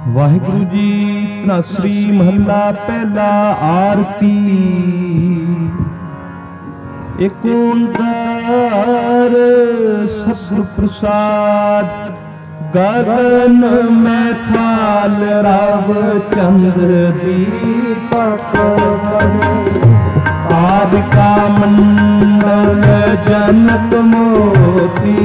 ਵਾਹਿਗੁਰੂ ਜੀ ਧਨਾਸਰੀ ਮਹੱਲਾ ਪਹਿਲਾ ਆਰਤੀ। ਏਕ ਓੰਕਾਰ ਸਤਿਗੁਰ ਪ੍ਰਸਾਦ, ਗगन में थाल राव चंद्र दीपक आदिका मंडल जनक मोती,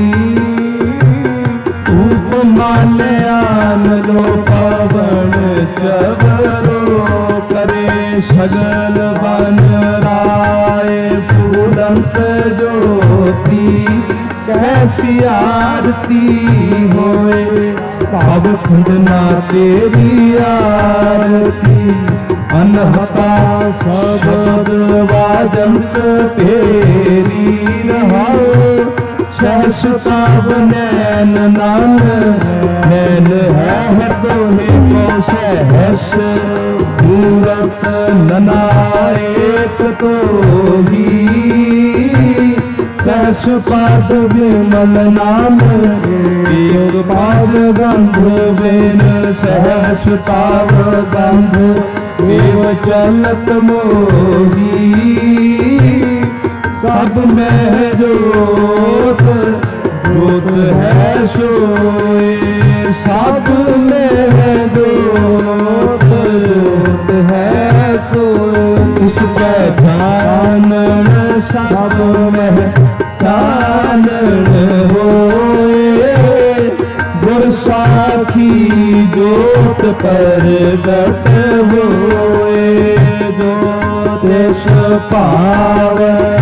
उपमा ल्यान लो पवन चवरो करे सगल बन राय फूलंत ज्योति, कैसी आरती होए भव खंडना तेरी आरती, अनहता शब्द वाजंत तेरी रहाओ, सहसताव नैन नान नैन है तोहे को सहस, मूरत ननाएक तो ही, सहस पाद विमल नाम योग पाद गंध बेन, सहस ताव गंध एव चलत मोही, सब में जोत जोत है सोए, सब में जोत जोत है सोए, इस पहचान सब में चानन होए, गुर साखी जोत प्रगट होए, ज्योतिष पाव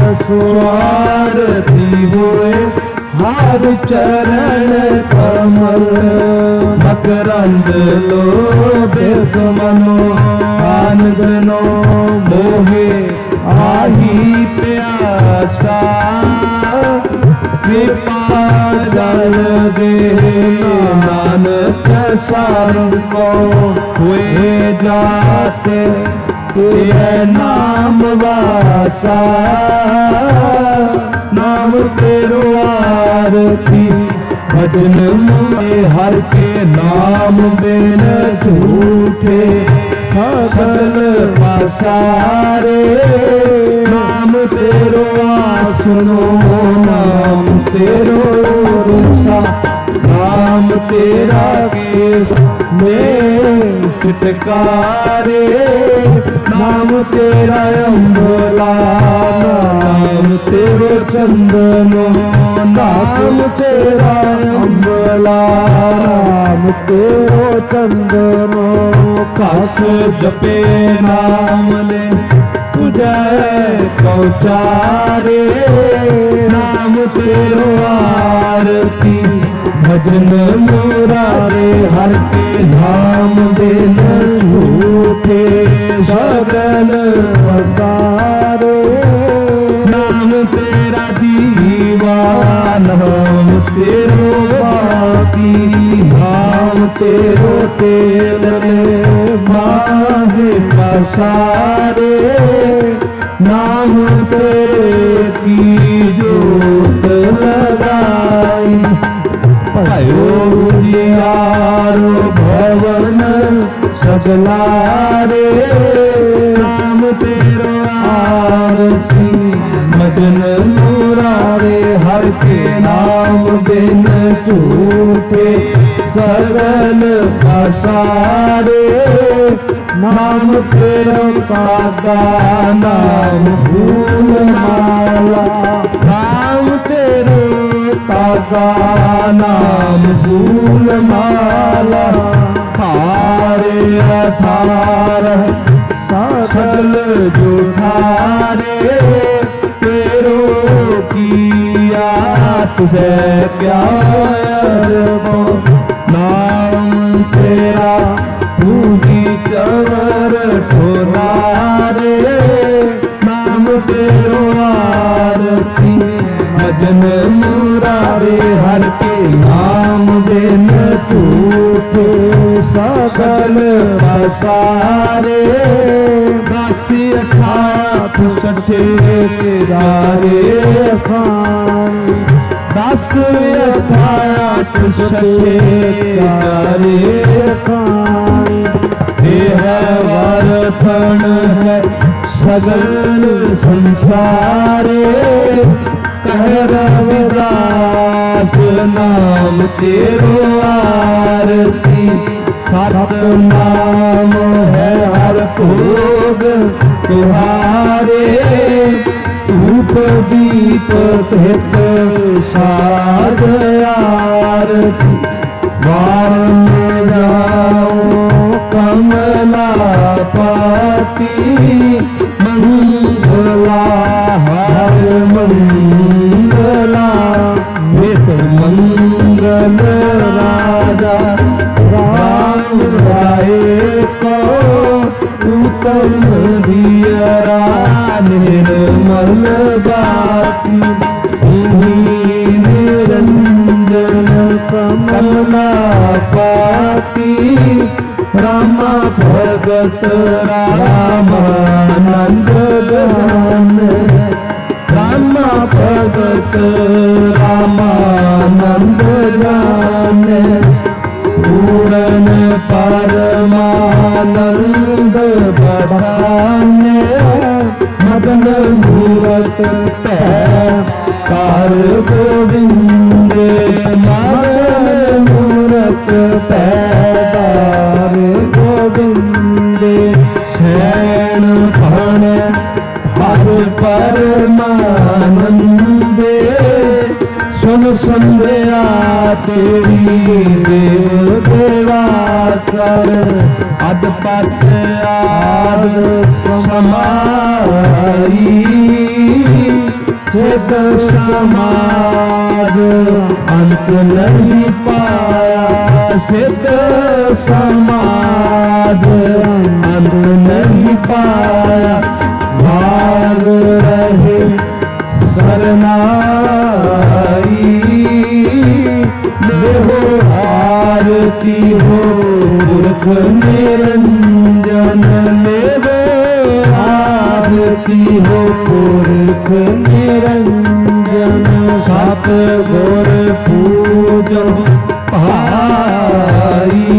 स्वारती होए, हर चरण कमल मकरंद लोभित मनो, आनंदनो मोहे आही प्यासा, कृपा जल दे नानक संग को, हुए जाते तेरे नाम वासा, नाम तेरो आरती भजन मुए, हर के नाम बिन झूठे सकल पसारे, नाम तेरो आसनो नाम तेरो रुसा, नाम तेरा केस में छिटकारे, नाम तेरा अम्बला नाम तेरो चंदनो, नाम तेरा अम्बला नाम तेरो चंदनो, कस जपे नाम ले तुझे कौचारे, नाम तेरो आरती भजन मुरारे, हर के नाम बिन झूठे सगल पसारे, नाम तेरा दीवा नाम तेरो बाती, नाम तेरो तेल माहे पसारे, नाम तेरे की जोत लगाई, भयो उजियारो भवन सगलारे, नाम तेरो आरती मगन मुरारे, हर के नाम बिन झूठे सगल पसारे, नाम तेरो कागा नाम फूल माला, नाम तेरो कागा नाम फूल माला, थारे अठारह सगल जुठारे, तेरो किया तुझे क्या अरबो, नाम तेरा तू ही चवर ठोरारे, नाम तेरो आरती भजन मुरारे, हर के नाम बिन झूठे सकल पसारे, 10 8 सठे तेरारे खान, 10 8 सठे तेरारे खान, फण है सगल संसारे। कह रविदास नाम तेरो आरती। सात नाम है हर भोग तुम्हारे। धूप दीप हित साध आरती। वार में जाओ कमला पाती। मंगला हर मंगला नित मंगल राजा। राम राय को उत्तम दियरा निर्मल बाती। निरंजन कमला पाती। रामा भगत रामानंद जान। रामा भगत रामानंद जान। पूर्ण परमानंद बधाने। मदन मूरत कार गोविंदे। मदन मूरत पैदार गोविंदे। शैन फण हर परमानंदे। सुन संध्या तेरी देव देवा कर। अदपत आद समाई। सिद्ध समाज अंत नहीं पाया। सिद्ध समाज अंत नहीं पाया। भाग रहे शरणाई। देहो आरती हो पुरख निरंजन। लेवो आरती हो पुरख निरंजन। सात गुर पूजो भाई।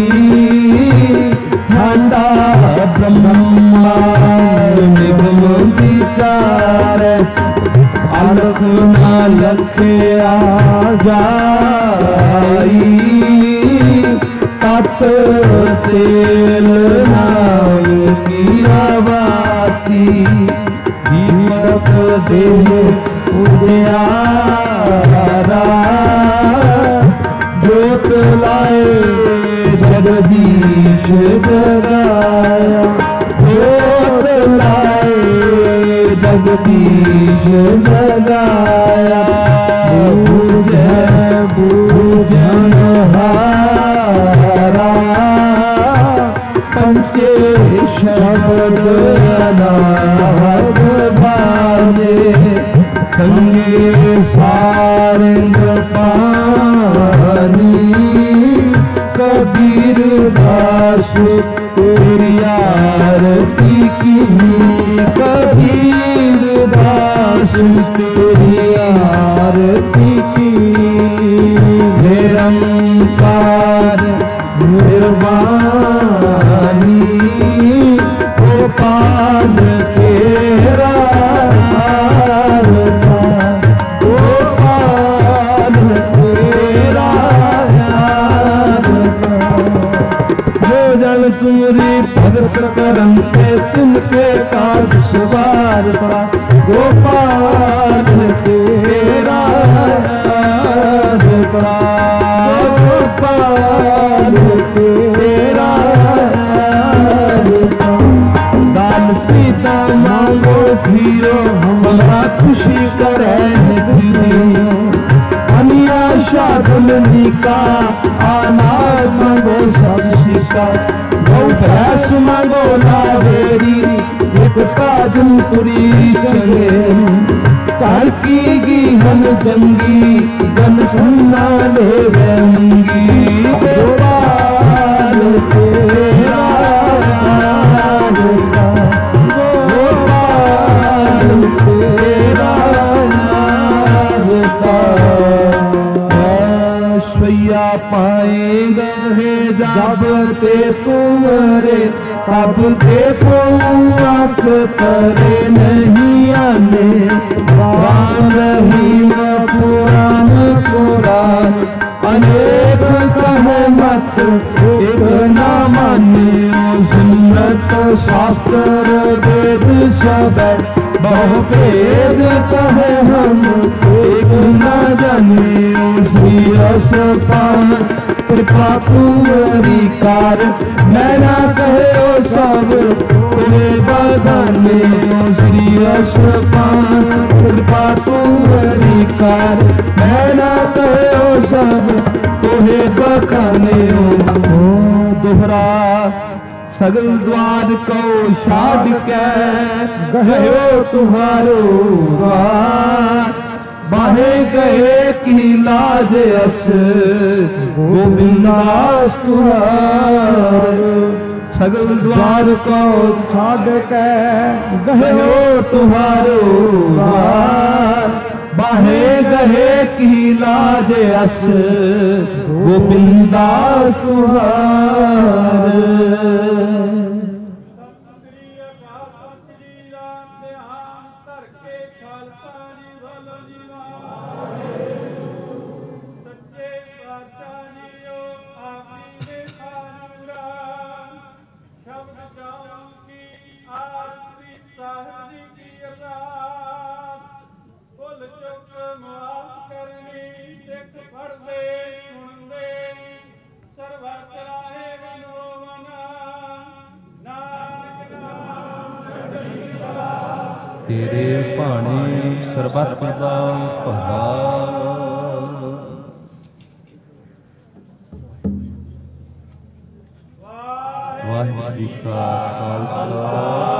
ठंडा ब्रह्मा निगम विचार। अलख न लख्या जाई। तत तेल नाम की आवाती। दीपक देह उजियारा। ज्योत लाए जगदीश जगाया। ज्योत लाए जगदीश जगाया। भूजन हारा। पंचे शब्द अनाहत भाजे। संगे सारंग पानी। कबीर दास तेरी आरती की। कबीर दास तेरी आरती की। निरंकार निर्वाणी। गोपाल तेरा गोपाल तेरा भोजन तुरी भगत करंते। तुमके काज सवारता। गोपाल तेरा गोपाल तेरा। दाल सीता मांगो धीरो। हमारा खुशी करे धीरो। अनिया शादल निका। अनाज मांगो सब शिका। गौ भैंस मांगो लावेरी। एक ताजनपुरी चले। कर की गीहन जंगी। गन खन्ना ले रंगी। गोपाल तेरा गोपाल तेरा स्वैया पाएगा है जब ते तुम्हारे तब देखो आँख परे नहीं आने राम रहीम पुराण पुराण अनेक कहे मत एक ना माने सुन्नत शास्त्र वेद सब बहु भेद कहे हम एक ना जाने श्री रस पान कृपा तुम्हारी कार मैं ना कहे सब तेरे बगाने श्री रस पान कृपा तुम्हारी कार मैं ना कहे सब तोहे बखाने दोहरा सगल द्वार को छाड़ के गयो तुम्हारो द्वार बाहे गए की लाज अस गोविंदास तुहार सगल द्वार को छाड़ के गयो तुम्हारो द्वार बाहे गए की लाज अस गोविंदास तुहार तेरे भाणे सरबत दा भला वाहिगुरू जी का खालसा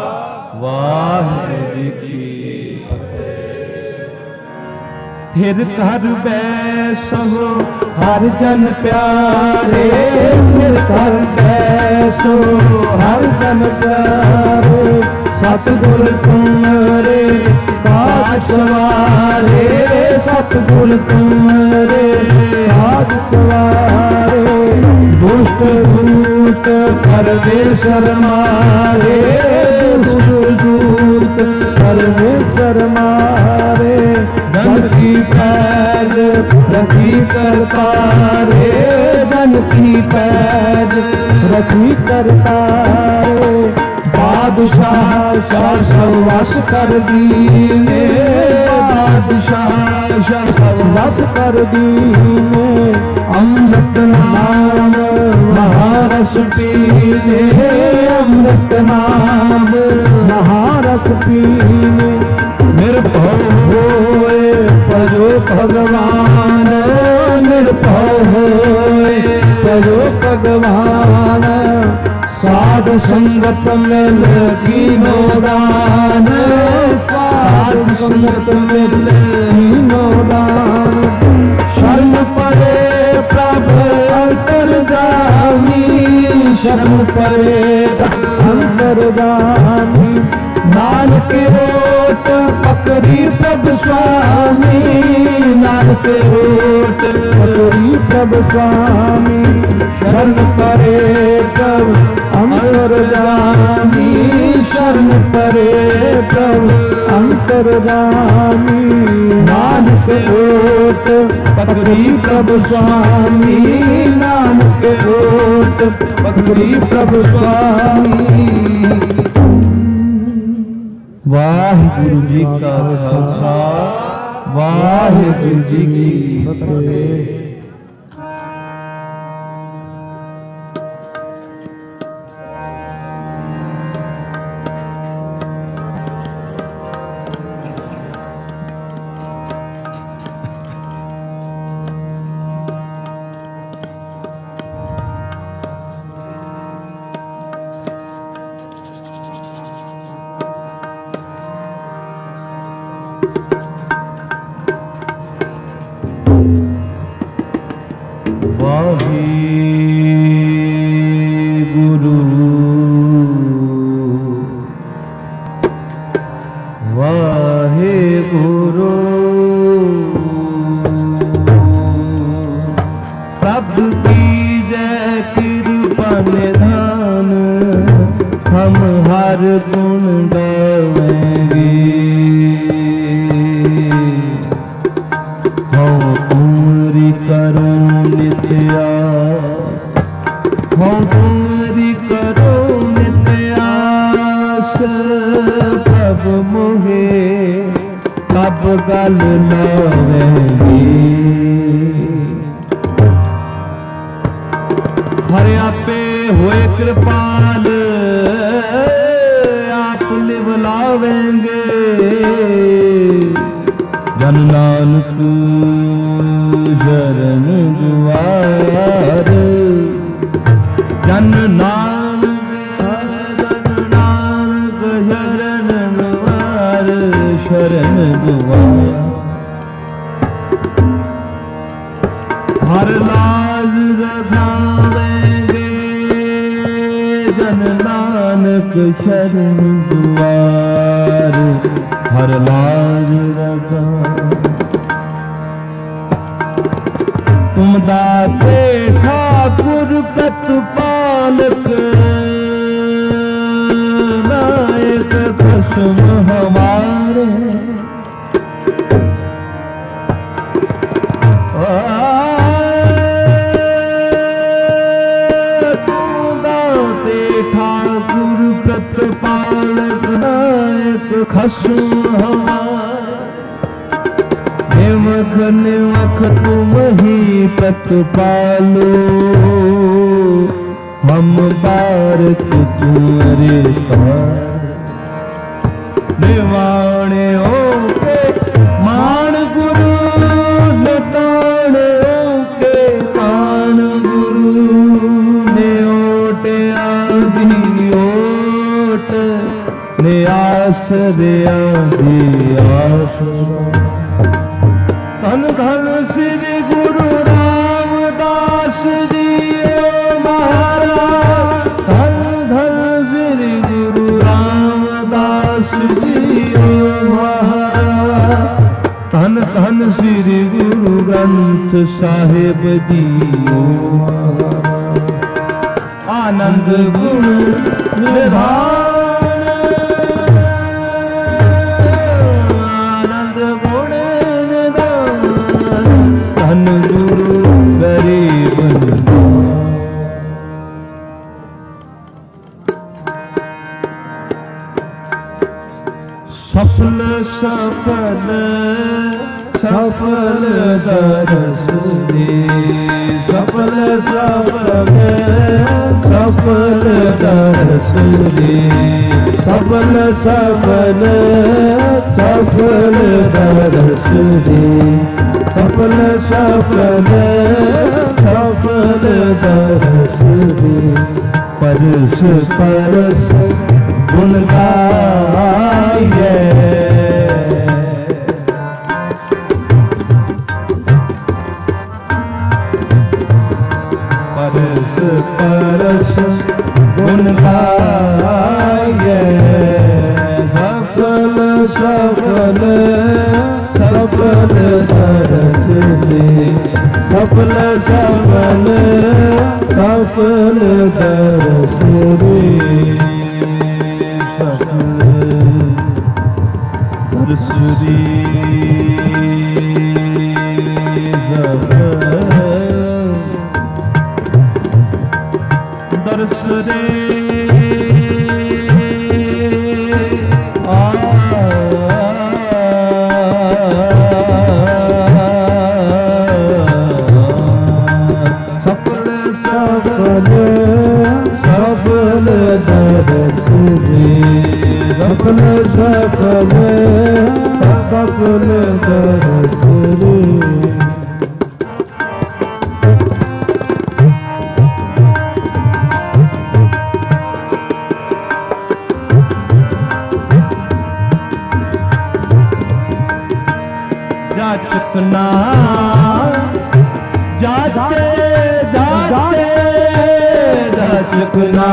वाहिगुरू जी की फतेह। थिर कर बैसो हर जन प्यारे थिर कर बैसो हर जन प्यारे सतगुर तुम्हारे काज सवारे सतगुर तुम्हारे काज सवारे दुष्ट दूत परमेश्वर मारे दुष्ट दूत परमेश्वर मारे धन की पैद रखी करतारे धन की पैद रखी करतारे बादशाह शाह सर्वस कर दीने बादशाह शाह सर्वस कर दीने अमृत नाम महारस पीने अमृत नाम महारस पीने निर्भय होए भजो भगवान निर्भय होए भजो भगवान साध संगत में लगी नोदान साध संगत में लगी नोदान शरण परे प्रभु अंतर्गामी शरण परे अंतर्गामी नानक ओट पकड़ी प्रभु स्वामी नानक ओट पकड़ी प्रभु स्वामी शरण परे प्रभु अंतर्गामी शरण परे प्रभु अंतर्गामी नानक ओट पकड़ी प्रभु स्वामी नानक ओट पकड़ी प्रभु स्वामी। वाहिगुरु जी का खालसा वाहिगुरु जी की फतेह। निधान हम हर गुण गावेंगे। हम तुम्हारी करो नित्या, हम तुम्हारी करो नित्यास। प्रभु मोहे कब गल लावेंगे। हरे आपे होए कृपाल आप लिव लावेंगे। जन नानक शरण दुआर, जन नानक शरण दुआर, शरण दुआर। हर लाज रखावेंगे जन नानक शरण दुआर। हर लाज रखा तुम दाते ठाकुर प्रतिपालक, नायक खसम हमारे। ठाकुर प्रतिपालक नायक खसम हमारे। निमख निमख तुम ही प्रतिपालो, हम बारत तुम्हारे पार। निवाणे ओके मान गुरु, निताणे ओके मान गुरु। ने ओटे आदि ओट, ने आसरे आदि आस। धन धन श्री गुरु रामदास जी महाराज। धन धन श्री गुरु रामदास जी महाराज। धन धन श्री गुरु ग्रंथ साहिब जी महाराज। आनंद गुण निधान, धन गुरु गरीब सफल सफल सफल दरस दे। सफल सफल सफल दरस दे। सफल सफल सफल दरस दे। सफल सफल सफल दरस दे। परस परस गुण गाइए। परस परस गुण गाइए। सफल सफल सफल दरस दे। सफल सफल सफल दरस दे। सफल दरस दे। सफल दरस दे। सफल दरस दे। सफल सफल सफल दरस दे। जाचक ना जाचे जाचे जाचक ना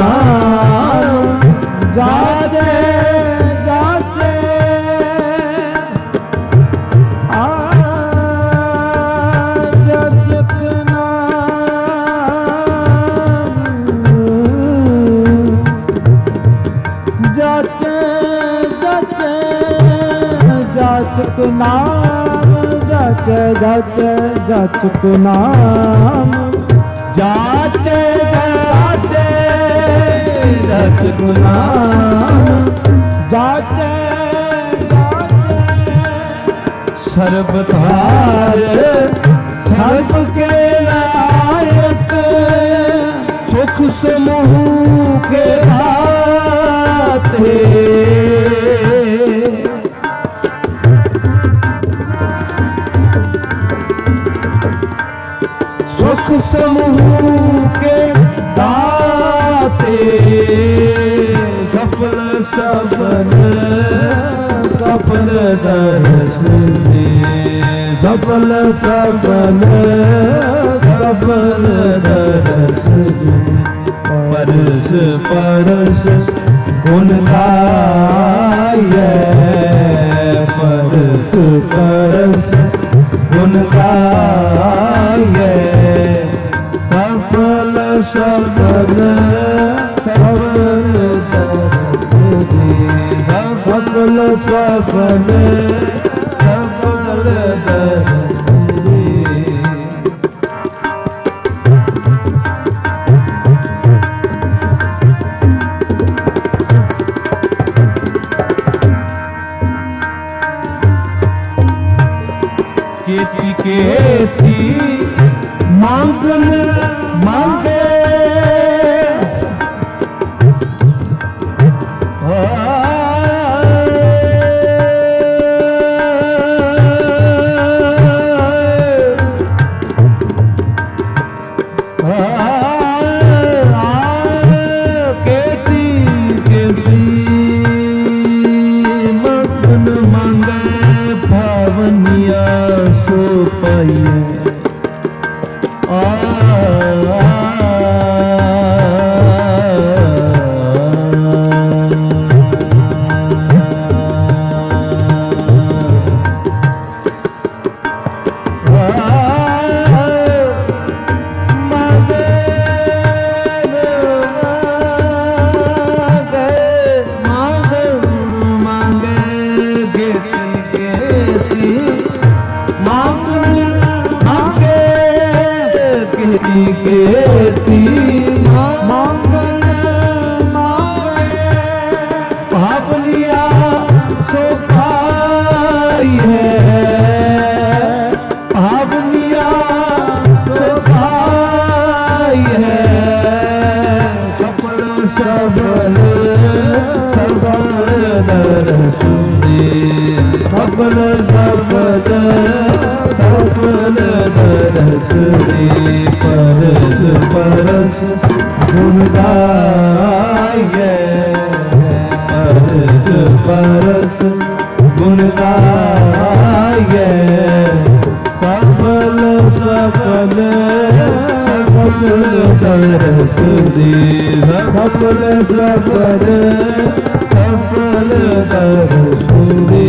जाचे जाचे। जाचक ना जाचक नाम जाचे जाचे जाचक नाम जाचे जाचे जाचक नाम जाचे जाचे सर्वधार सर्व के नायक सुख समूह के दाते सुख समूह के दाते सफल सफल सफल दर्श दे सफल सफल सफल दर्श दे परस परस गुण गाये परस परस गुण गाये सफल सफल सफल दर्श दे सफल सफल सफल दर्श दे केती केती मांगन मांगे केती केती मांगन मांगे भावनिया सो पाइए केती मांगन मांगे भावनिया सो पाई है भावनिया सो पाई है सफल सफल सफल दर्श दे सफल सफल सफल दर्श दे परस परस गुण गाये परस परस गुण गाये सफल सफल सफल दर्श दे सफल सफल सफल दर्श दे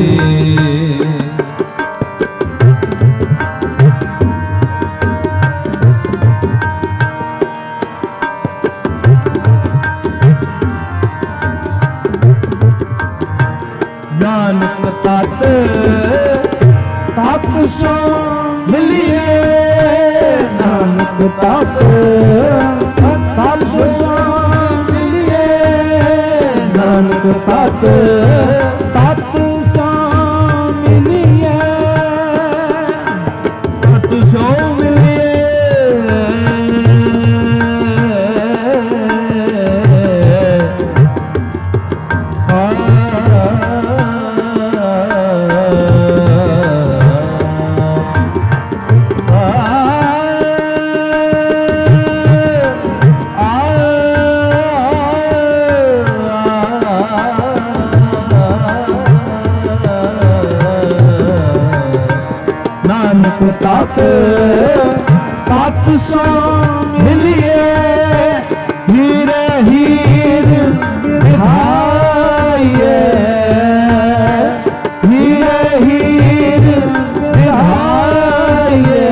नानक तात तात सो मिलिए नानक तात तात सो मिलिए नानक तात तात सो मिलिए तात सो मिलिए तात तात सो मिलिए हीर हीर विधाये हीर हीर विधाये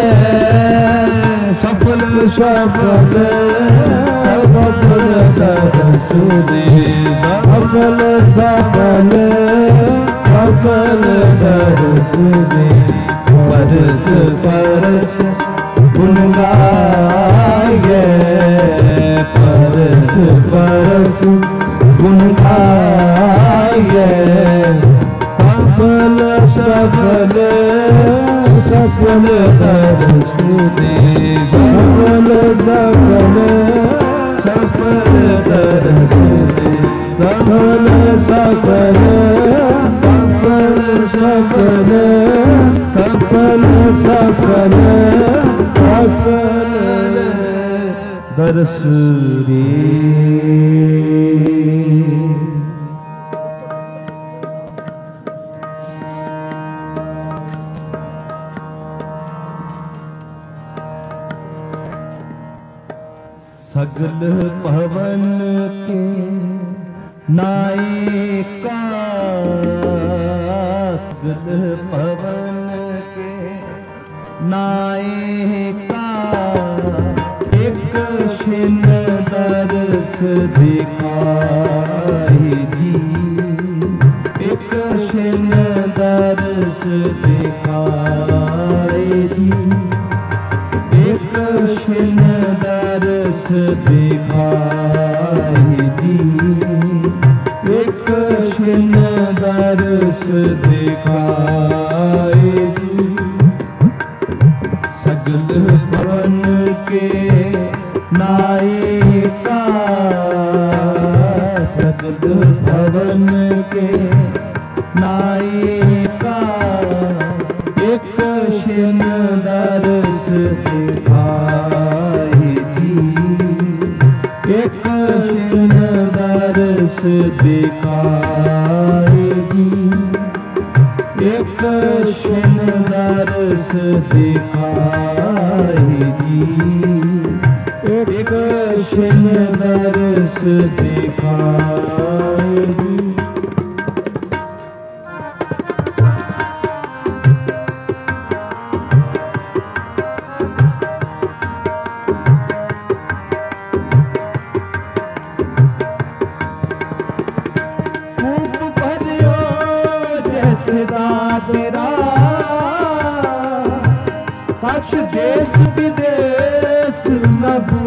सफल सफल सफल दर्श दे सफल सफल सफल दर्श दे परस परस गुण गाए परस परस गुण गाए सफल सफल सफल दर्श दे सफल सफल सफल दर्श दे सफल सफल सफल सफल सफल सफल सफल दर्श रे। सगल भवन के नायिका सगल भवन के नायिका एक छिन दर्श दिखाई दी एक छिन दर्श दिखाई दी एक छिन दर्श दिखाई दी एक छिन दर्श दिखाई दी सगल भवन के नायिका सगल भवन के नायिका एक छिन दर्श दिखाई दी एक छिन दर्श दिखाई दी एक छिन दर्श दिखाई दी एक छिन दर्श दिखाई दी। तेरा कछ देश विदेश न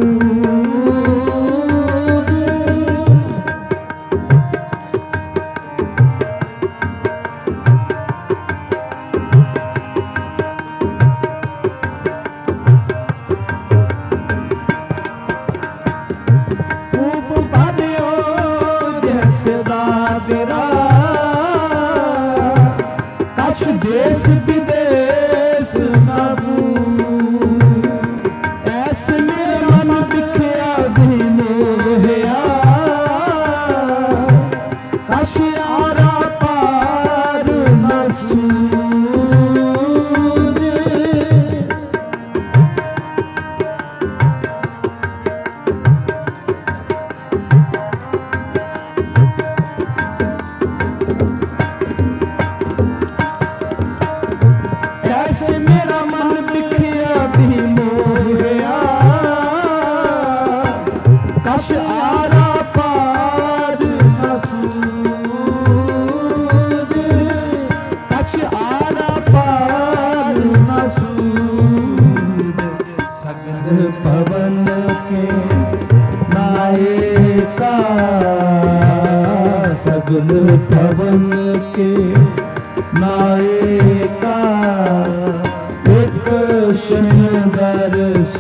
खूब भरियो जैसे तेरा देश विदेश सब ऐसे मेरे मन दिखया भी मोहया कशियारा पार मसूद मेरा मन बिखया भी मोहया कश आरा पार मसूद कश आरा पार मसूद सगल भवन के नायिका सगल भवन के नायिका एक छिन दर्श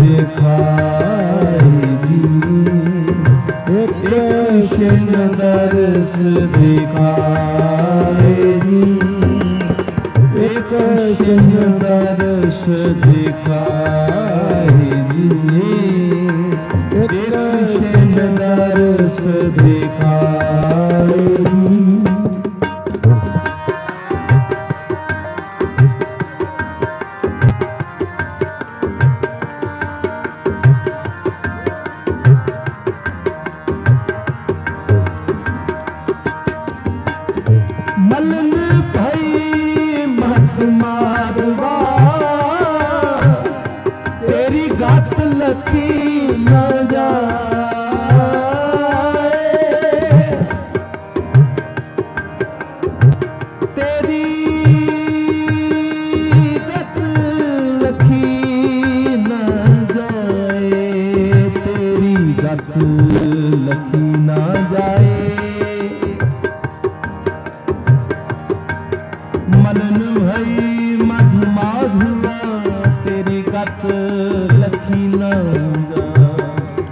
दिखाई दी एक छिन दर्श दिखाई दी एक छिन दर्श दिखाई दी एक छिन दर्श दिखाई दी। मलन भई मत मारवा तेरी गात लखी न जाए लखी ना जाए। मलन भई मधु माधुआ तेरी गत लखी ना जाए।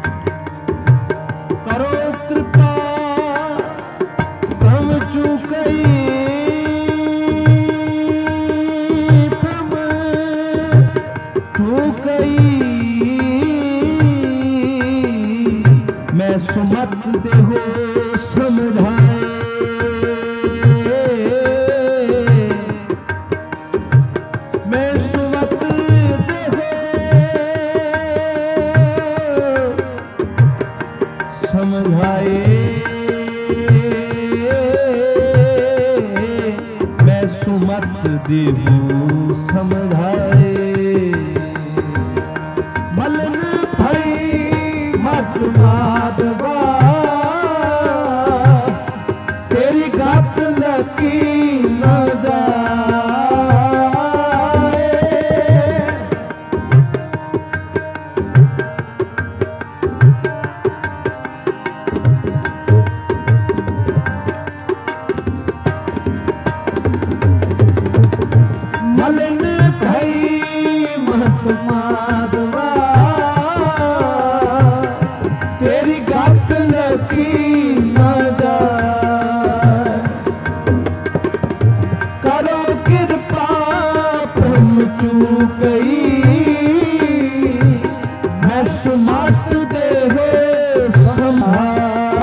करो कृपा भ्रम चूकई भ्रम चूकई मैं सुमत देहो समझाए। मैं सुमत देहो समझाए। मैं सुमत देहो समझाए। मलन भई मत माधवा तेरी गत लकी न जाए। मलन भई मत माधवा तेरी गत लकी न जाए। करो कृपा भ्रम चूकई मैं सुमत देहो संभाए।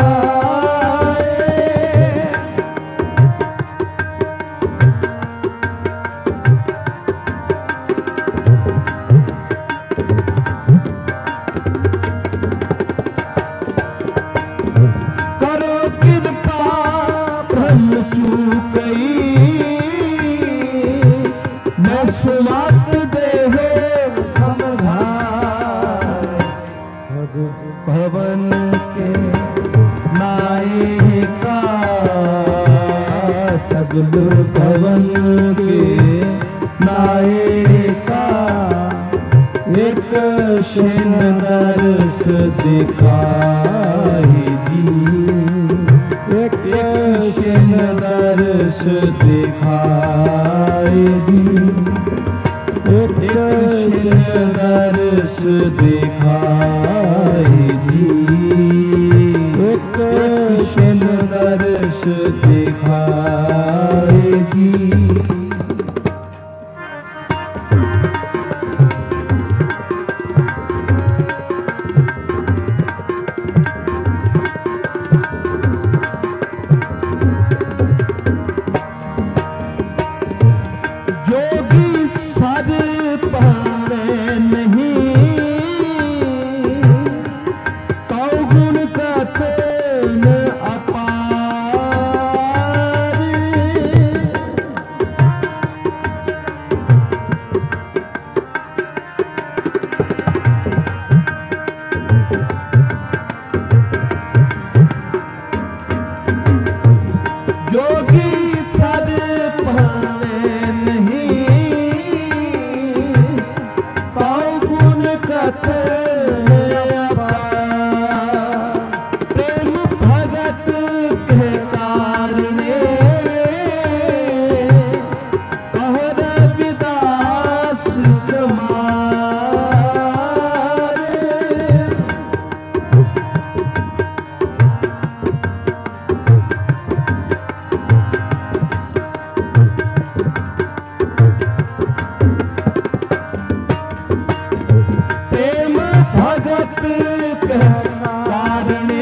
करो कृपा भ्रम चूकई मैं सुमत देहो समझाए। भवन के नायिका सगल भवन के नायिका एक क्षण दर्श दिखाई दी। एक क्षण दर्श दिखाई दी। एक क्षण दर्श दिखाई दी। एक क्षण दर्श दिखाई दी। जोगी सर पावे नहीं कौ गुण कथन अपार। जोगी सर पावे नहीं कौ गुण कथन अपार। प्रेम भगत के कारणे कहो रविदास तुम्हारे। प्रेम भगत के कारणे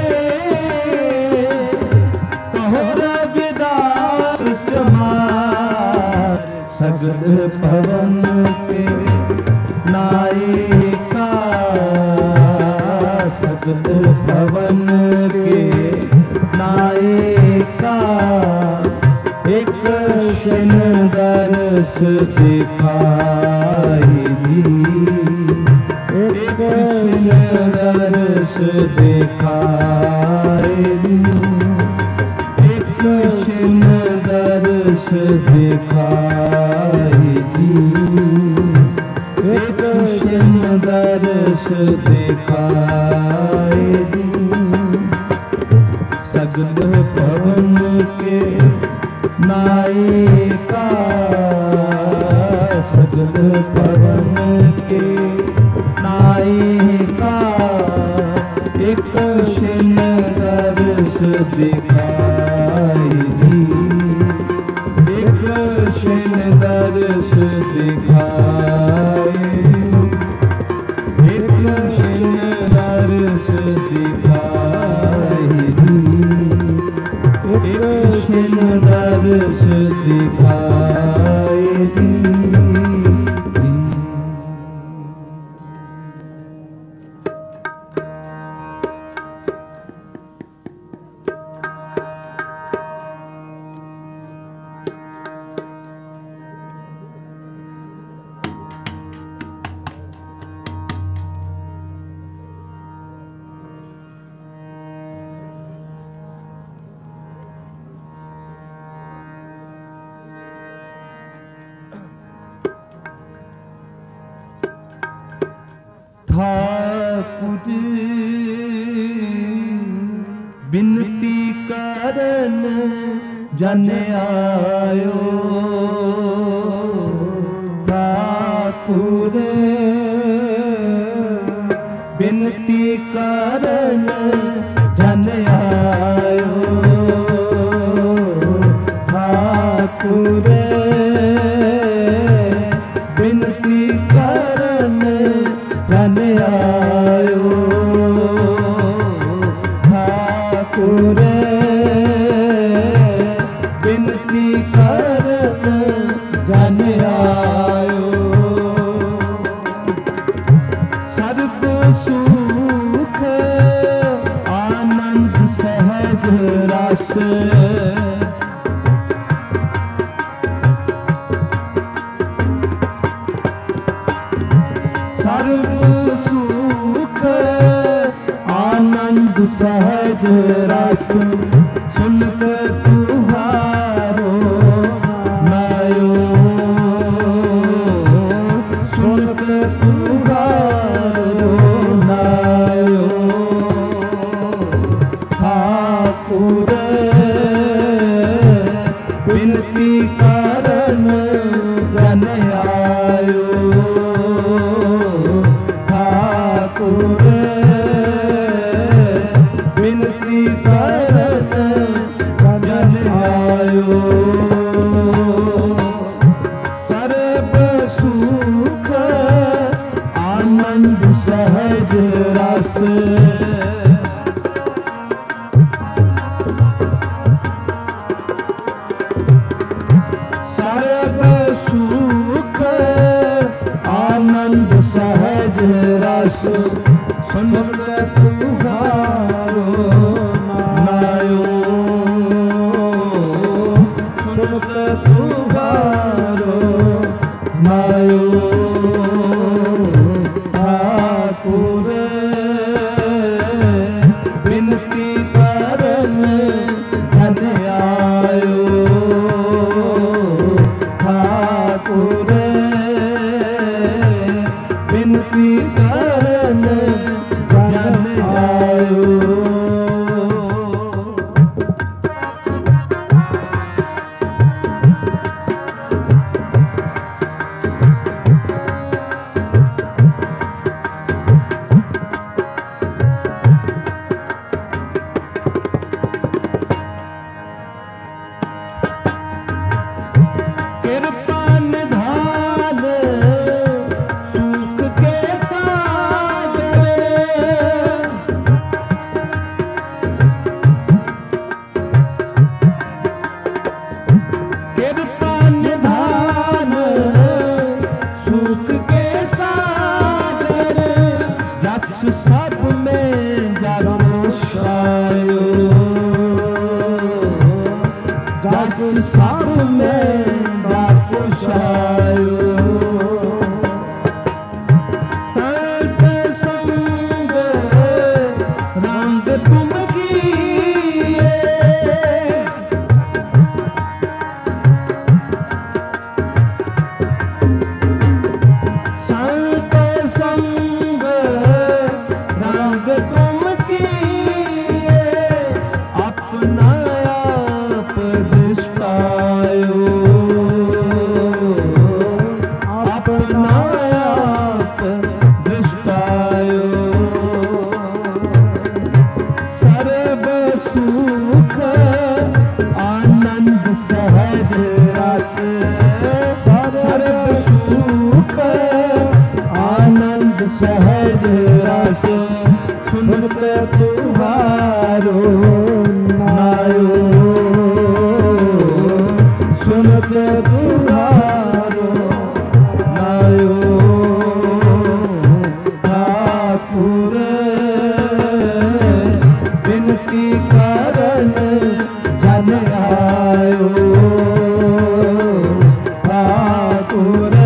कहो रविदास तुम्हारे। सगल भवन के नायिका सगल भवन के नायिका एक क्षण दर्श दिखाई दी। एक क्षण दर्श दिखाई दी। एक क्षण दर्श दिखाई दी। एक क्षण दर्श दिखाई दी। सगल पवन के नायिका, सगल पवन के नायिका, एक शिन दर्श दिखाई दी, एक शिन दर्श दिखाई, एक शिन दर्श दिखाई दी, एक शिन दर्श दिखाई दी। ठाकुर बिनती करन जन आयो, ठाकुर बिनती करन जन आयो, ठाकुर बिनती करन जन आयो, ठाकुर बिनती करन जन आयो। सर्व सुख आनंद सहज रस, सर्व सुख आनंद सहज रस, सुनकर तुम्हारो नायो, सुनकर तुम्हारो नायो, ठाकुर बिनती करन जन आयो, ठाकुर बिनती करन जन आयो। सर्व सुख आनंद सहज रस, सर्व सुख आनंद सहज रस, सुनकर तुम्हारो नायो, सुनकर तुम्हारो नायो, ठाकुर बिनती करन जन आयो, ठाकुर बिनती करन जन आयो। कृपा निधान सुख के सागर, कृपा निधान सुख के सागर, जस सब में जागो जस सब में जागो शायो, संत संग रंग तुम किए, संत संग रंग तुम किए, अपने तुम्हारो नायो, सुनत तुम्हारो नायो। ठाकुर बिनती करन जन आयो, ठाकुर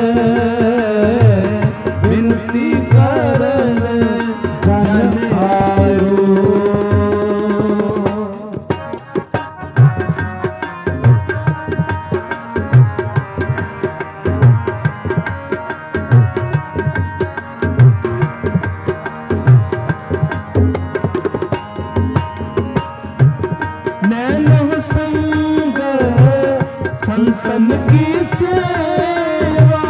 बिनती करन जन आयो। नैनो संग संतन की सेवा,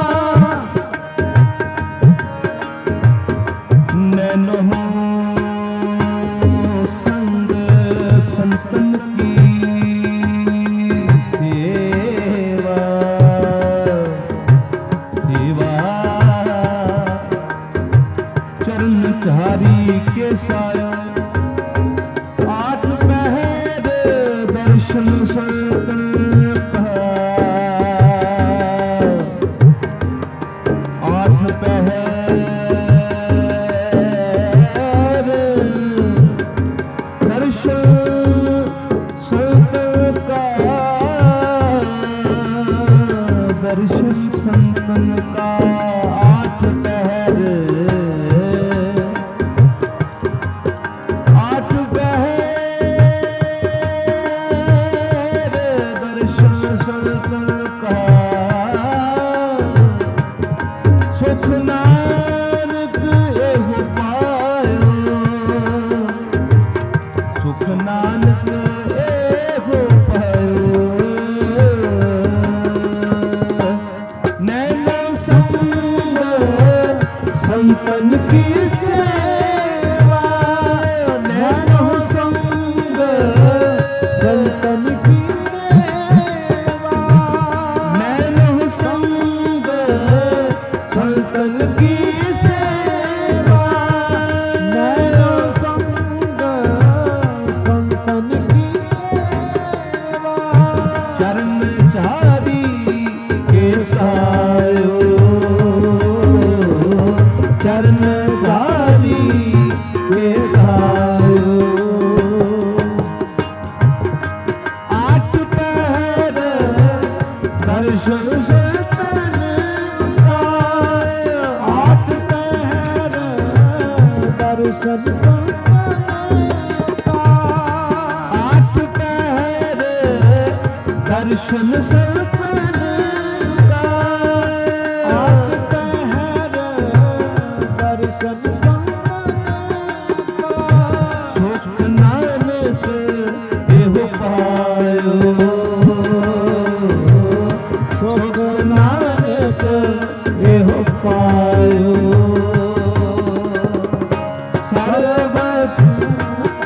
नैनो संग संतन की सेवा, सेवा चरण धारी के साया, आठ पहर दर्शन संकल्प, आठ पहर दर्शन संकल्प, दर्शन संकल्प का आठ पहर, आठ पहर दर्शन संकल्प का सुख नानक एहो पायो, सुख नानक एहो पायो। नैनो संग संतन की सेवा, नैनो संग संतन की सेवा, नैनो संग संतन की सेवा, नैनो संग संतन की सेवा, चरण झारी के सायो, चरण झारी के सायो। आठ पहर दर्शन संतन का, आठ पहर दर्शन संतन का, आठ पहर दर्शन संतन का, आठ पहर दर्शन संतन का, सुख नानक एहो पायो, सुख नानक एहो पायो। सर्व सुख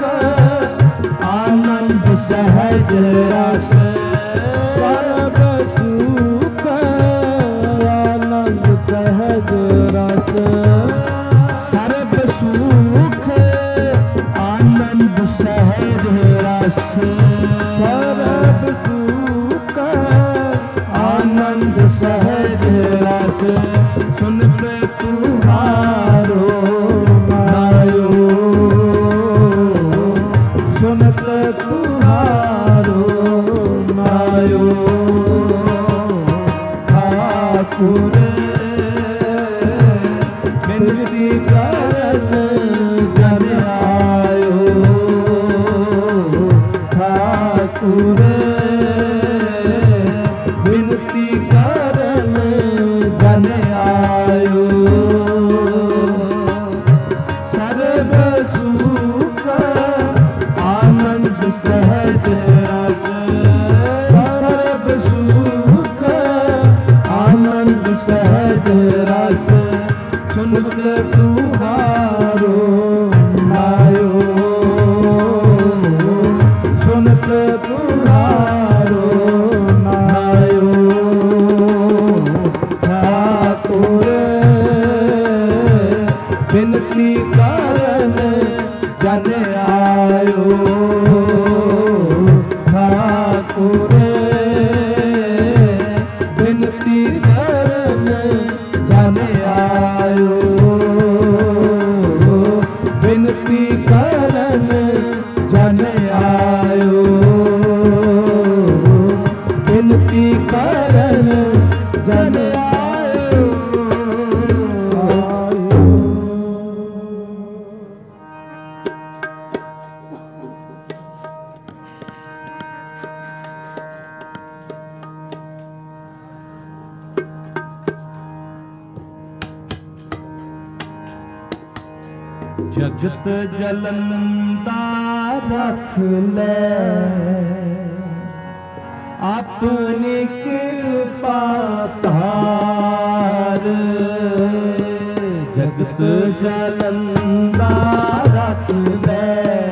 आनंद सहज रस, सर्व सुख आनंद सहज रस, सर्व सुख आनंद सहज रस, सर्व सुख आनंद सहज रस, सुनत तुम्हारो नायो, सुनत तुम्हारो नायो। ठाकुर बिनती करन जन आयो, ठाकुर जगत जलंदा रख ले अपनी कृपा तार। जगत जलंदा रख ले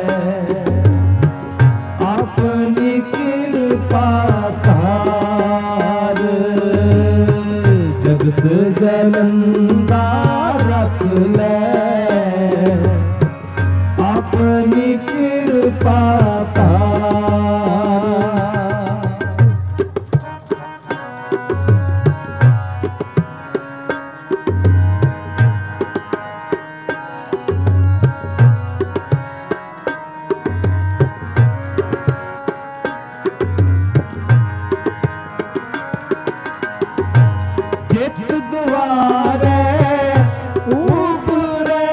अपनी कृपा तार। जगत जलंदा रख ले अपनी कृपा तार। चित द्वारे ऊपरे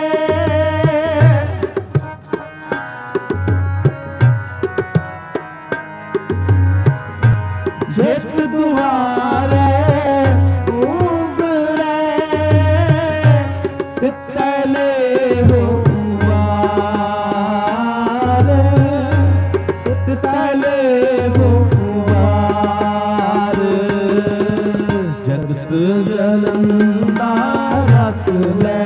चित द्वारे ऊपरे तितले हुआर। तितले हुआर। जगत जलंदा रख ले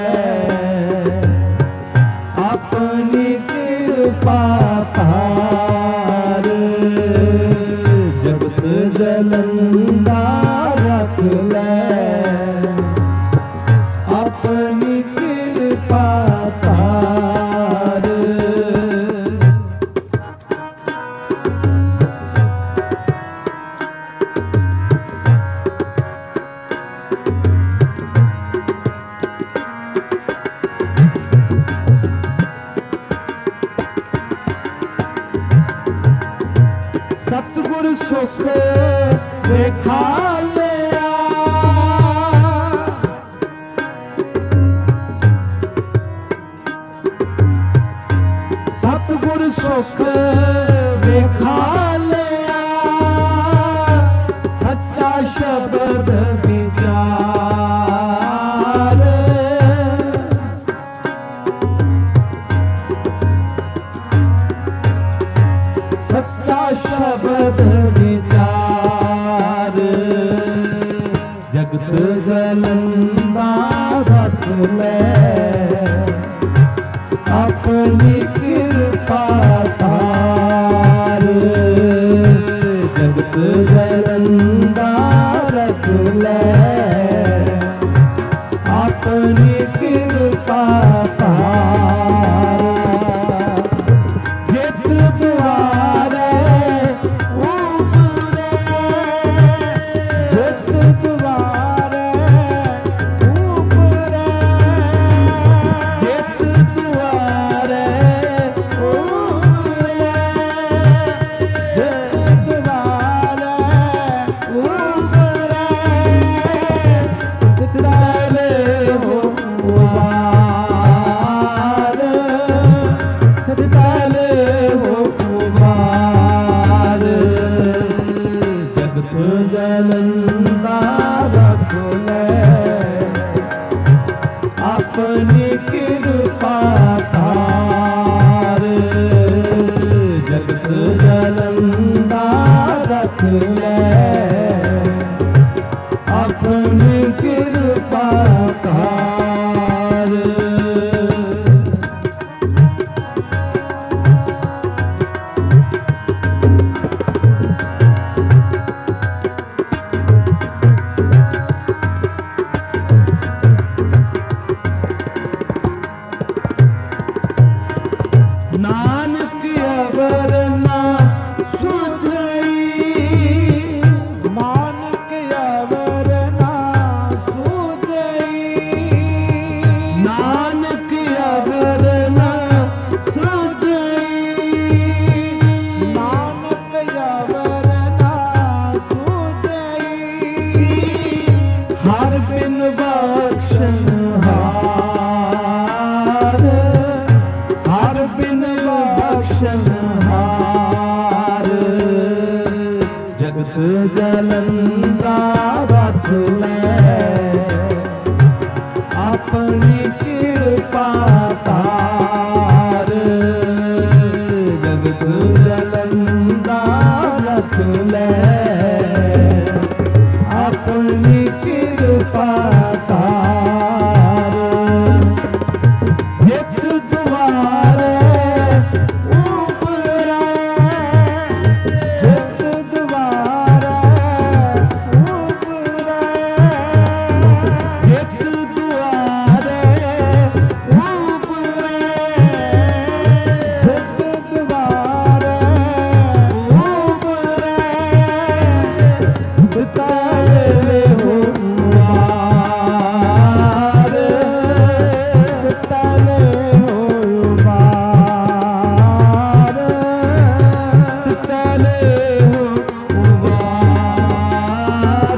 अपनी कृपा तार। जगत जलंदा रख ले अपनी कृपा तार। सतगुर सुख देखा लिया सतगुर सुख देखा लिया। सच्चा शब्द विचार। सच्चा शब्द विचार। जगत जलंदा रख ले अपनी कृपा तार। जगत जलंदा रख ले अपनी कृपा तार। जित द्वारे ऊपरे जित द्वारे ऊपरे जित द्वारे ऊपरे जित द्वारे ऊपरे तितले हुआर। तितले हुआर। जगत जलंदा रख ले अपनी कृपा तार। जगत जलंदा रख ले अपनी कृपा तार। नानक अवर ना सुझई। नानक अवर ना सुझई। नानक अवर ना सुझई। नानक अवर ना सुझई। हर बिन बख्शन हार। हर बिन बख्शन हार। जगत जलंदा रख ले अपनी कृपा तार। जलंदा रख ले अपनी कृपा तार जित द्वारे ऊपरे जित द्वारे ऊपरे जित द्वारे ऊपरे जित द्वारे ऊपरे ताले हो मार ताले हो मार ताले हो मार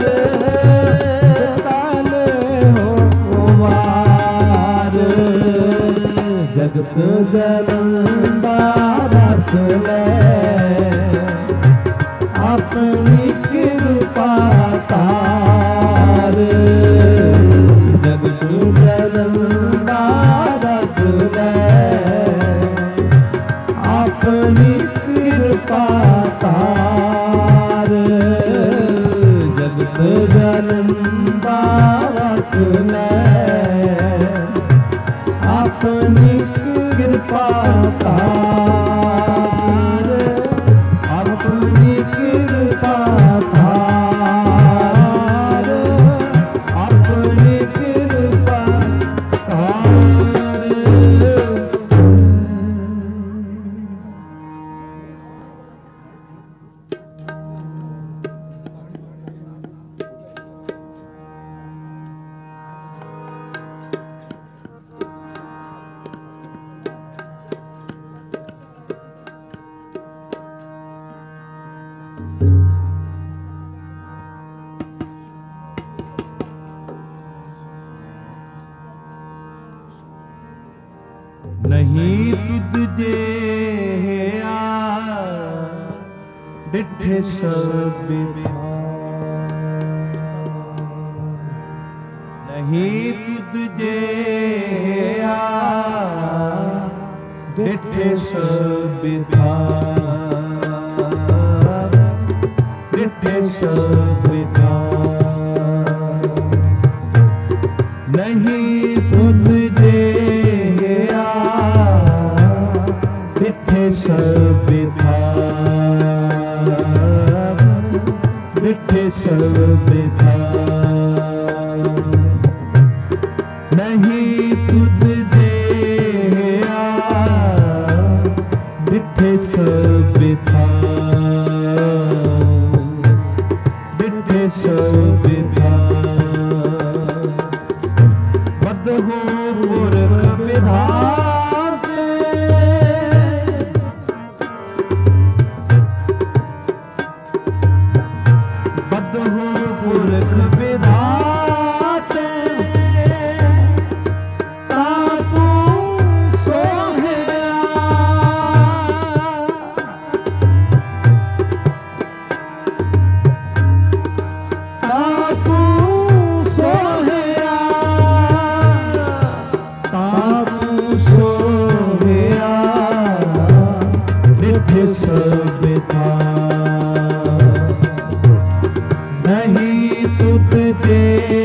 ताले हो मार जगत जलंदा रख ले अपनी कृपा तार जगत जलंदा रख ले अपनी कृपा तार जगत जलंदा रख ले अपनी कृपा तार अपनी कृपा तार अपनी कृपा तार नहीं तुझे डिठे सब नहीं तुझे डिठे सब डिठे सब नहीं तुझे डिठे सब डिठे सब नहीं तुझे डिठे सब डिठे सब बद हो पुरख विधाते बद हो पुरख विधाते तातू सोहया तातू सोहया तातू सोहया डिठे सब नहीं तुझे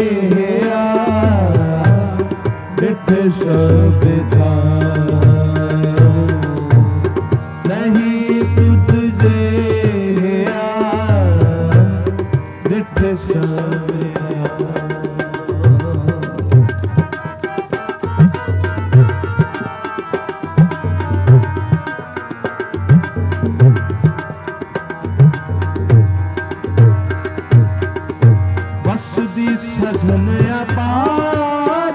डिठे सब नहीं तुझे डिठे सब वसुदी सघन अपार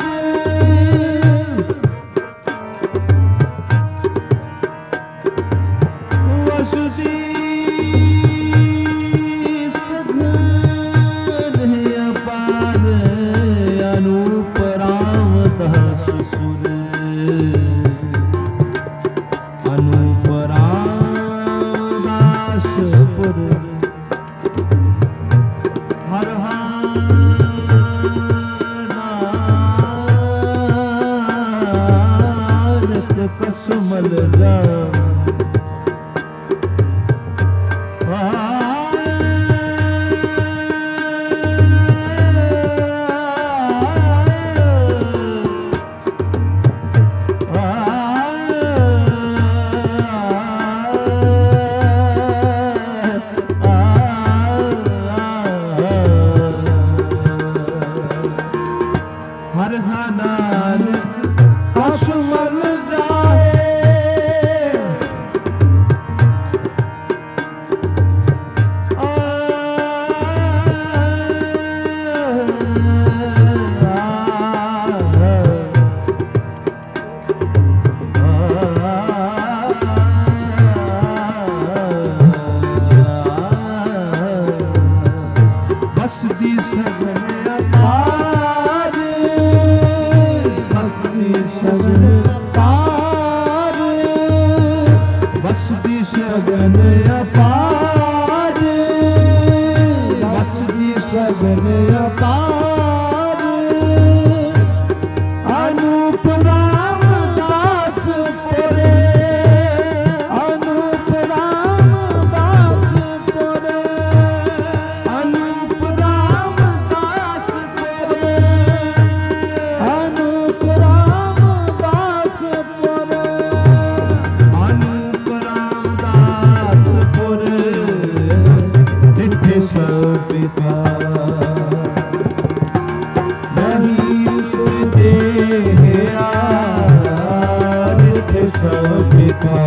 ਦੀ ਸ਼ਗਨ ਅਪਾਰ, ਵਸਦੀ ਸਗਨ ਅਪਾਰ, ਅਨੂਪ ਰਾਮਦਾਸ ਪੁਰੇ, ਅਨੂਪ ਰਾਮਦਾਸ ਪੁਰੇ, ਅਨੂਪ ਰਾਮਦਾਸ ਪੁਰੇ, ਅਨੂਪ ਰਾਮਦਾਸ ਪੁਰੇ, ਅਨੂਪ ਰਾਮਦਾਸ ਪੁਰੇ, ਡਿਠੇ ਸਭ ਪਿਤਾ ਨਹੀਂ ਦੇਹਿਆ, ਡਿਠੇ ਸਭ ਪਿਤਾ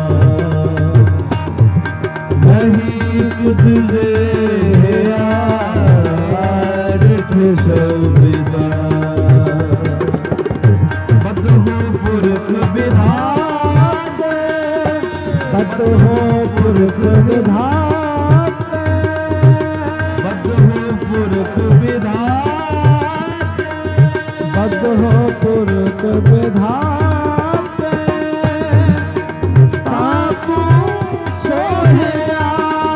ਨਹੀਂ ਕੁਝ ਦੇਹਿਆ, ਡਿਠੇ ਸਭ ਪਿਤਾ ਬਦਹੁ ਪੁਰਖ ਵਿਧਾਤੇ, ਬਦਹੁ ਪੁਰਖ ਵਿਧਾਤੇ, ਬਦਹੁ ਪੁਰਖ ਵਿਧਾਤੇ, ਬਦਹੁ ਪੁਰਖ ਵਿਧਾਤੇ, ਤਾਤੂ ਸੋਹਿਆ,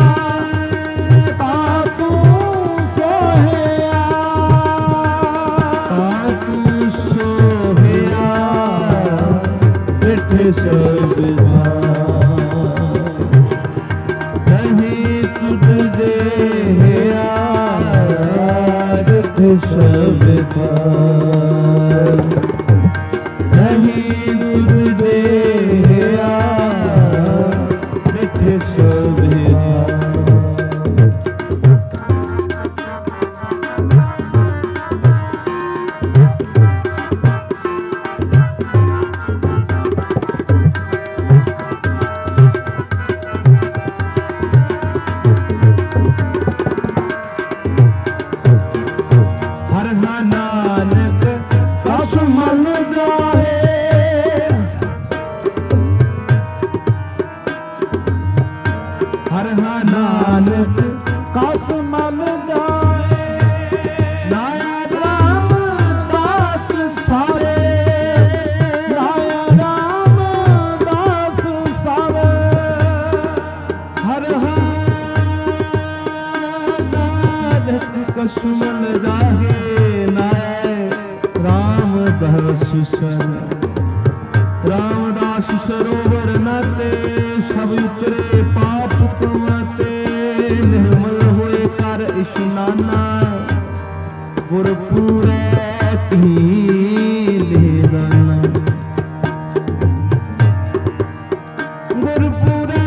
ਤਾਤੂ ਸੋਹਿਆ, ਤਾਤੂ ਸੋਹਿਆ, ਡਿਠੇ ਸਭ ਪਿਤਾ ਨਹੀਂ ਤੁਧ ਦੇਹਿਆ, ਡਿਠੇ ਸਭ ਪਿਤਾ ਨਹੀਂ ਤੁਧ ਦੇਹਿਆ, ਡਿਠੇ ਸਭ ਪਿਤਾ ਹਰ ਹਾ ਨਾਨਕ ਕਸ ਮਨ ਜਾਹੇ, ਹਰ ਹਾ ਨਾਨਕ ਕਸ ਮਨ ਜਾਹੇ, ਨਾਇਆ ਰਾਮਦਾਸ ਸਾਰੇ, ਨਾਇਆ ਰਾਮਦਾਸ ਸਾਰੇ, ਹਰ ਹਾ ਨਾਨਕ ਕਸੁਮਲ ਜਾਹੇ, ਨਾਇ ਰਾਮਦਾਸ ਸਰ, ਰਾਮਦਾਸ ਸਰੋਵਰ ਨਾਤੇ ਸਭ ਉਤਰੇ ਪਾਪ ਕਮਾਤੇ, ਨਿਰਮਲ ਹੋਏ ਕਰ ਇਸ਼ਨਾਨਾ, ਗੁਰ ਪੂਰੇ ਕੀ ਲੈਦਾਨਾ, ਗੁਰ ਪੂਰੇ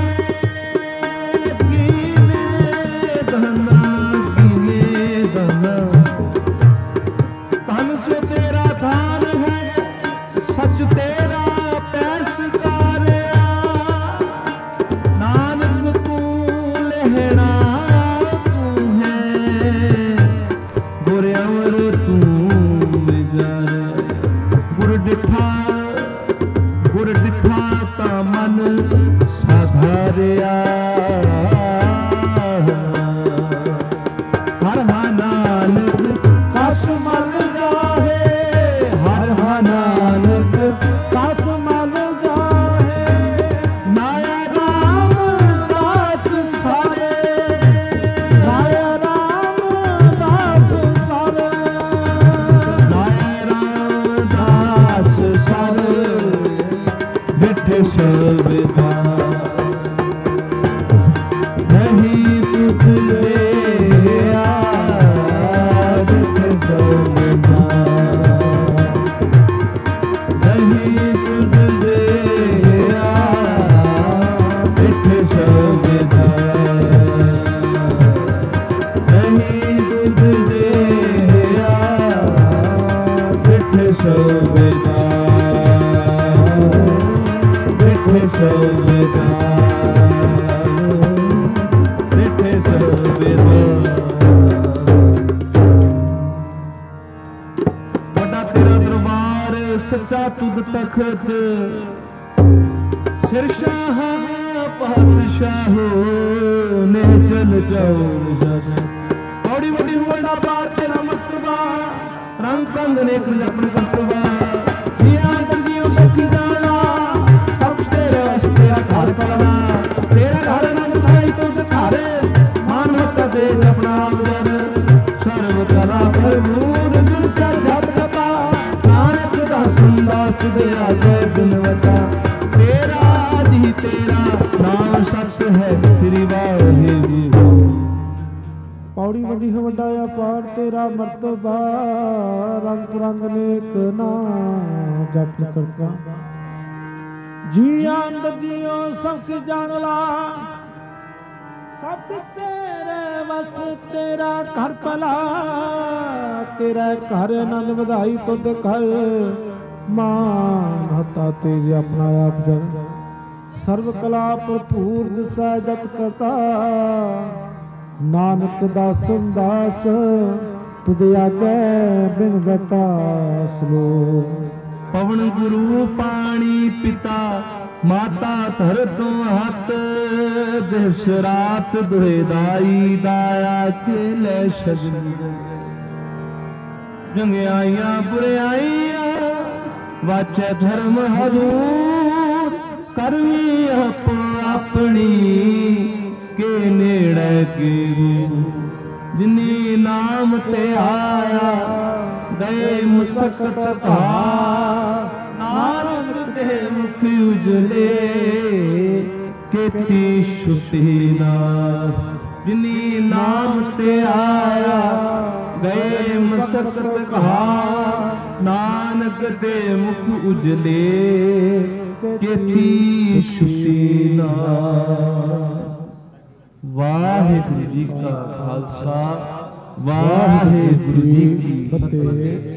ਕੀ ਲੈਦਾਨਾ, ਕੀ ਲੈਦਾਨਾ, ਧਨ ਸੋ ਤੇਰਾ ਧਾਨ ਹੈ, ਸੱਚ ਤੇਰਾ ਪੈਸਕਾਰਿਆ, ਨਾਨਕ ਤੂੰ ਲਹਿਣਾ ਤੂੰ ਹੈ, ਗੁਰ ਅਮਰ ਤੂੰ ਵਿਚਾਰਿਆ, ਗੁਰ ਡਿਠਾ ਤਾਂ ਮਨ ਸਾਧਾਰਿਆ, ਹਰ ਹਾ ਨਾਨਕ ਕਸ ਮਨ ਜਾਹੇ, ਹਰ ਹਾ ਨਾਨਕ ਕਸ ਮਨ ਜਾਹੇ, ਨਾਇਆ ਰਾਮਦਾਸ ਸਾਰੇ, ਨਾਇਆ ਰਾਮਦਾਸ ਸਾਰੇ, ਨਾਇਆ ਰਾਮਦਾਸ ਸਾਰੇ, ਡਿਠੇ ਸਭ ਪਿਤਾ ਨਹੀਂ ਤੁਧ ਦੇਹਿਆ, ਡਿਠੇ ਸਭ ਪਿਤਾ ਨਹੀਂ ਤੁਧ ਦੇਹਿਆ, ਡਿਠੇ ਸਭ ਪਿਤਾ ਨਹੀਂ ਤੁਧ ਦੇਹਿਆ, ਡਿਠੇ ਸਭ ਪਿਤਾ, ਡਿਠੇ ਸਭ ਪਿਤਾ, ਡਿਠੇ ਸਭ ਪਿਤਾ। ਵੱਡਾ ਤੇਰਾ ਦਰਬਾਰ ਸੱਚਾ ਤੁਧ ਤਖਤ, ਸਿਰ ਸ਼ਾਹ ਪਾਤਸ਼ਾਹੋ ਨੇ ਚਲ ਜਾਓ ਨਿਸ਼ਾਨ, ਬੜੀ ਵੱਡੀ ਵੱਡਾ ਪਾਰ ਤੇਰਾ ਮਰਤਬਾ, ਰੰਗ ਰੰਗ ਨੇ ਆਪਣੇ ਕਰਤਬਾ, ਇਹ ਅੰਤਰ ਜੀਉ ਸਖੀ ਜਾਣਾ, ਸਭ ਤੇਰੇ ਵਾਸਤੇ ਘਰ ਪਲਣਾ, ਤੇਰਾ ਘਰ ਨੰਦ ਧਾਈ ਤੁਧ ਘਰ ਮਾਨਵਤਾ ਦੇ ਜਪਨਾ ਜਨ ਸਰਬ ਕਲਾ ਭਰਪੂਰ ਦਿਸੈ ਜਪ ਜਪਾ ਨਾਨਕ ਦਾਸਨ ਦਾਸ ਤੁਧ ਆਗੇ ਬਿਨਵਤਾ ਤੇਰਾ ਜੀ ਤੇਰਾ ਨਾਮ ਸਤ ਹੈ ਸ੍ਰੀ ਵਾਹਿਗੁਰੂ। ਪੌੜੀ ਵੱਡੀ ਹੈ ਵੱਡਾ ਅਪਾਰ ਤੇਰਾ ਮਰਤਬਾ ਰੰਗ ਰੰਗ ਨੇਕ ਨਾ ਜਪ ਕਰਤਾ ਜੀ ਆਂਦ ਜੀਓ ਸਭ ਜਾਣ ਲਾ ਸਭ ਤੇਰੇ ਵਸ ਤੇਰਾ ਘਰ ਭਲਾ ਤੇਰਾ ਘਰ ਆਨੰਦ ਵਧਾਈ ਤੁਧ ਘਰ ਮਾਨ ਹਤਾ ਤੇਜ ਆਪਣਾ ਆਪ ਜਨ ਸਰਬ ਕਲਾ ਭਰਪੂਰ ਦਿਸੈ ਜਤ ਕਰਤਾ ਨਾਨਕ ਦਾਸਨ ਦਾਸ ਤੁਧ ਆਗੇ ਬਿਨ ਬਤਾ ਸਲੋਕ ਪਵਨ ਗੁਰੂ ਪਾਣੀ ਪਿਤਾ ਮਾਤਾ ਧਰਤੁ ਹੱਥ ਦਿਵਸ ਰਾਤ ਦੁਹੇ ਦਾਈ ਦਾਇਆ ਕੇ ਲੈ ਸ਼ਗਨ ਜੰਗਿਆਈਆਂ ਬੁਰਿਆਈਆਂ ਵਾਚੈ ਧਰਮ ਹਦੂਰ ਕਰਮੀ ਆਪੋ ਆਪਣੀ ਕੇ ਨੇੜੇ ਕੀ ਜਿਨੀ ਨਾਮ ਤੇ ਆਇਆ ਗਏ ਮੁਸਕਤ ਧਾ ਨਾਨਕ ਦੇ ਮੁਖ ਉਜਲੇ ਕੀਤੀ ਛੁਟੀ ਨਾ ਜਿਨੀ ਨਾਮ ਤੇ ਆਇਆ ਗਏ ਮੁਸਕਤ ਕਹਾ ਨਾਨਕ ਦੇ ਮੁਖ ਉਜਲੇ ਕੀਤੀ ਛੁਟੀ ਨਾ। ਵਾਹਿਗੁਰੂ ਜੀ ਕਾ ਖਾਲਸਾ ਵਾਹਿਗੁਰੂ ਜੀ ਕੀ ਫਤਿਹ।